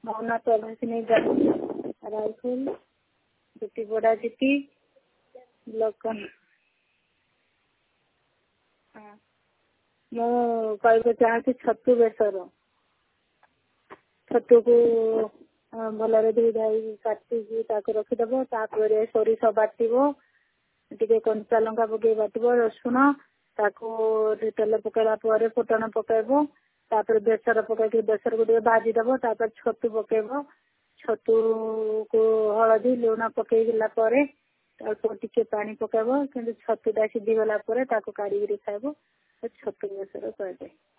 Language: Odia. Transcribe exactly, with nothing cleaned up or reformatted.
मौना प्रभासिनी रायफुल जीती बड़ा जीती लोकन ମୁଁ କହିବାକୁ ଚାହୁଁଛି ଛତୁ ବେସର ଛତୁକୁ ଭଲରେ ଧୋଇ ଧାଇ କାଟିକି ତାକୁ ରଖିଦେବ। ତାପରେ ସୋରିଷ ବାଟିବ, ଟିକେ କଞ୍ଚା ଲଙ୍କା ପକେଇ ବାଟିବ, ରସୁଣ ତାକୁ ତେଲ ପକେଇଲା ପରେ ଫୁଟଣ ପକେଇବ। ତାପରେ ବେସର ପକେଇକି ବେସରକୁ ଟିକେ ଭାଜିଦେବ। ତାପରେ ଛତୁ ପକେଇବ। ଛତୁକୁ ହଳଦୀ ଲୁଣ ପକେଇଲା ପରେ ଅଳ୍ପ ଟିକେ ପାଣି ପକେଇବ। କିନ୍ତୁ ଛତୁଟା ସିଝିଗଲା ପରେ ତାକୁ କାଢିକିରି ଖାଇବ। ଛତୁ ବେସର କୁହାଯାଏ।